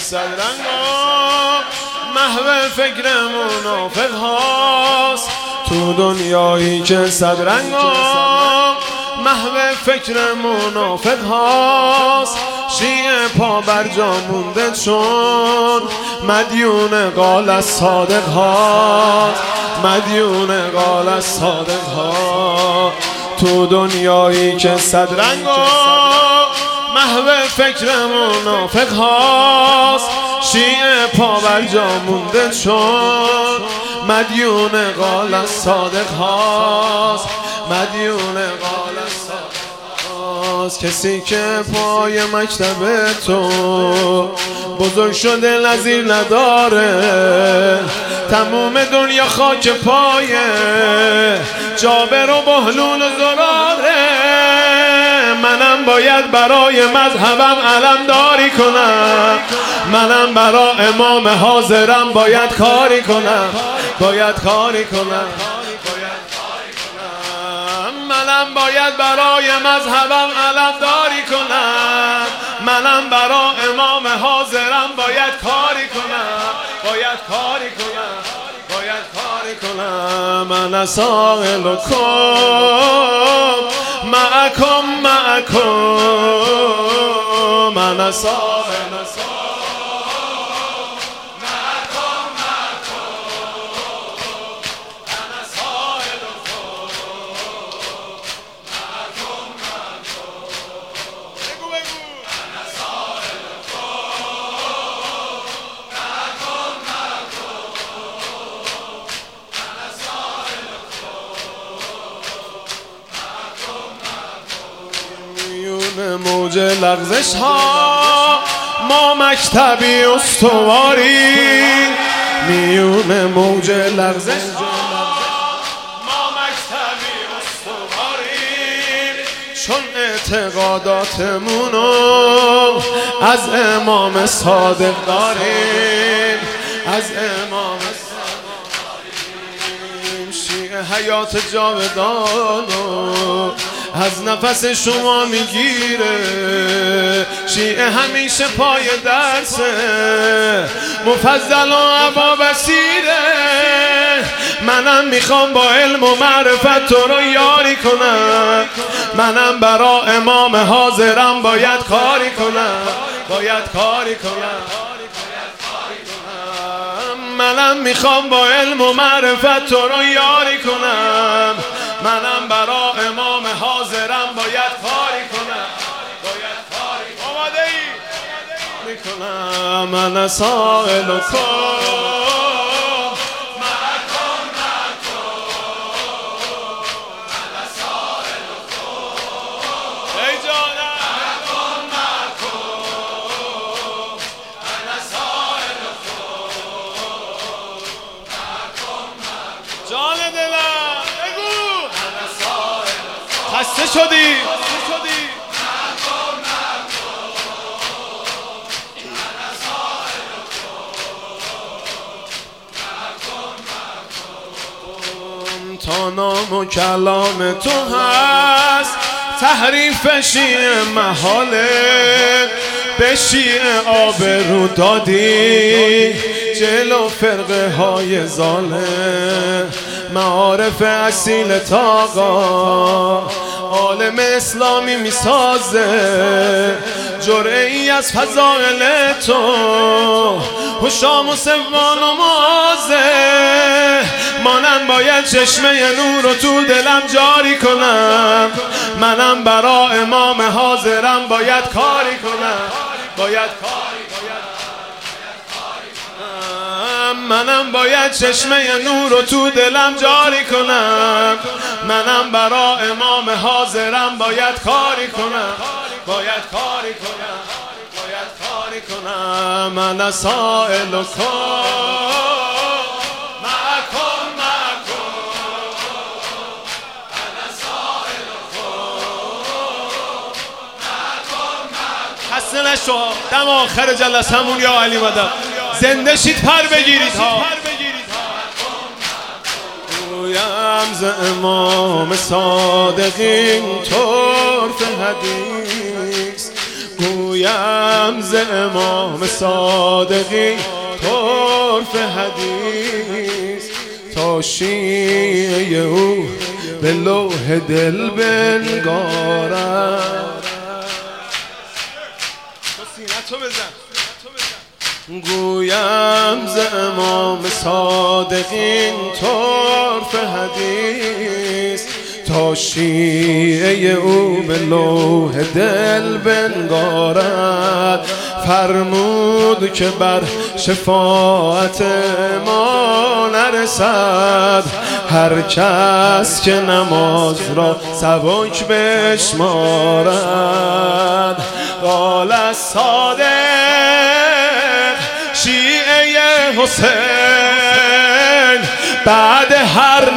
صدرنگا محو فکر منافق هاست. تو دنیایی که صدرنگا محو فکر منافق هاست. شیعه پا بر جا مونده چون مدیون قال از صادق هاست. مدیون قال از صادق ها. تو دنیایی که صدرنگا محو فکر منافق هاست. شیعه پا بر جا مونده چون مدیون قال از صادق هاست. مدیون قال از صادق هاست. کسی که پای مکتب تو بزرگ شده نظیر نداره. تموم دنیا خاک پای جابر و بهلول و زراره. منم باید برای مذهبم علمداری کنم. منم برای امام حاضرم باید کاری کنم. باید کاری کنم. منم باید برای مذهبم علمداری کنم. منم برای امام حاضرم باید کاری کنم. باید کاری کنم. باید کاری کنم. من سائلکم معکم من سائلکم موج لغزش ها ما مکتبی استواری. میون موج لغزش ما مکتبی استواری. چون اعتقاداتمونو از امام صادق داریم. از امام صادق داریم. شیعه حیات جاودانو از نفس شما میگیره. شیعه همیشه پای درسه مفضل و عبا بصیره. منم میخوام با علم و معرفت تو رو یاری کنم. منم برا امام حاضرم باید کاری کنم. باید کاری کنم. منم میخوام با علم و معرفت تو رو یاری کنم. منم برا امام حاضرم باید کاری کنم. باید کاری کنم. آماده ای؟ میکنم. من سائلکم خسته شدی. تا نام و کلام تو هست تحریف شیعه محاله. به شیعه آبرو دادی جلو فرقه های ظالم. معارف اصیل تاقا عالم اسلامی میسازه. جرعه ای از فضائل تو هشام و سوان و معاذه. منم باید چشمه نور رو تو دلم جاری کنم. منم برا امام حاضرم باید کاری کنم. باید کاری کنم. منم باید چشمه نور رو تو دلم جاری کنم. منم برا امام حاضرم باید کاری کنم. باید کاری کنم. باید کاری کنم. من سائلکم خسته نشو. دم آخر جلسمون یا علی مدد زنده شید پر بگیرید ها. گویم ز امام صادقین طرف حدیث. گویم ز امام صادقی طرف حدیث تا شیعه او به لوح دل بنگارد. گویم ز امام صادقین طرف حدیث تا شیعه او به لوح دل بنگارد. فرمود که بر شفاعت ما نرسد هر کس که نماز را سبک بشمارد. قال الصادق شیعه حسین بعد هر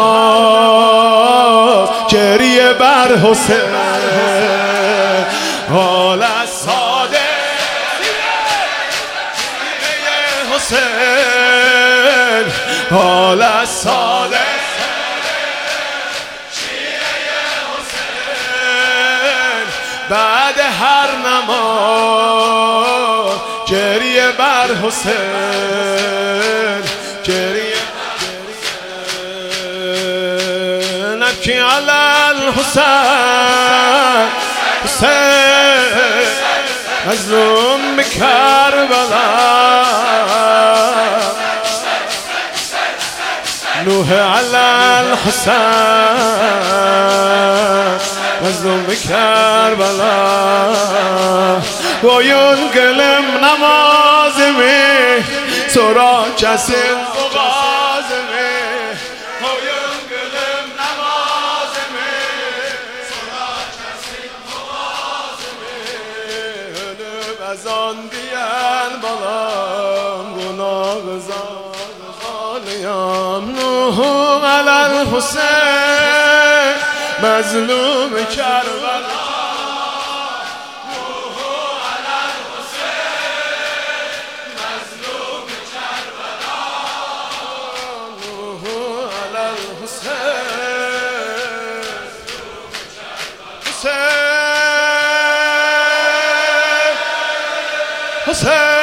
نماز گریه بر حسین. قال الصادق شیعه حسین قال الصادق شیعه حسین بعد هر نماز گریه بر حسین گریه نبکی علی الحسین حسین مظلوم کربلا نوح علی الحسین مظلوم کربلا. boyun gülüm namazımı sonra kesin boğazımı. Boyun gülüm namazımı sonra kesin boğazımı. Ölüp ezan diyen balam günahı zaliyam. Nuhu alel Hüseyin mazlum Kerbela. Hüseyin